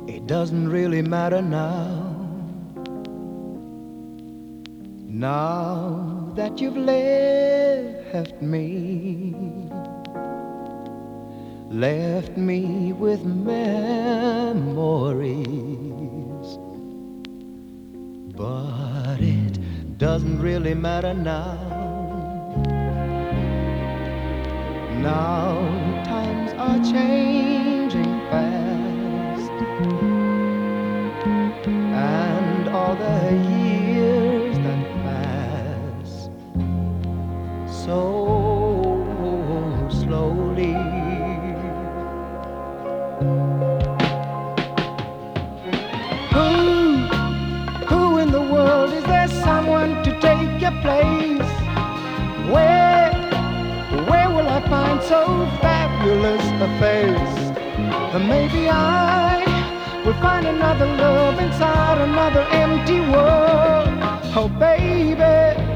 It doesn't really matter now. Now that you've left me with memories. But it doesn't really matter now. Now times are changing fast, and all the years that pass so slowly. Who in the world is there? Someone to take your place? Where will I find so fabulous a face? Maybe I will find another love inside another empty world. Oh baby,